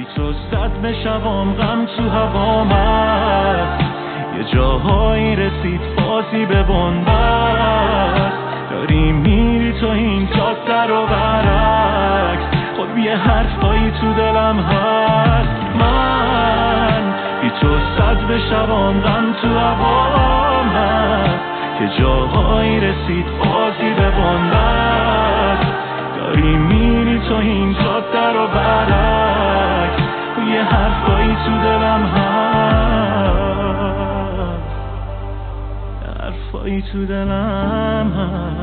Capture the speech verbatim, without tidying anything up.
تو صد شبام غم تو هوام هست، یه جاهایی رسید بازی به بنبست، داری میری تو این جاده رو برعکس، خب یه حرفایی تو دلم هست، من بی تو صد شبام غم تو هوام هست، یه جاهایی رسید بازی به بنبست، داری میری تو این جاده رو برعکس، یه حرفایی تو دلم هست، حرفایی تو دلم هست.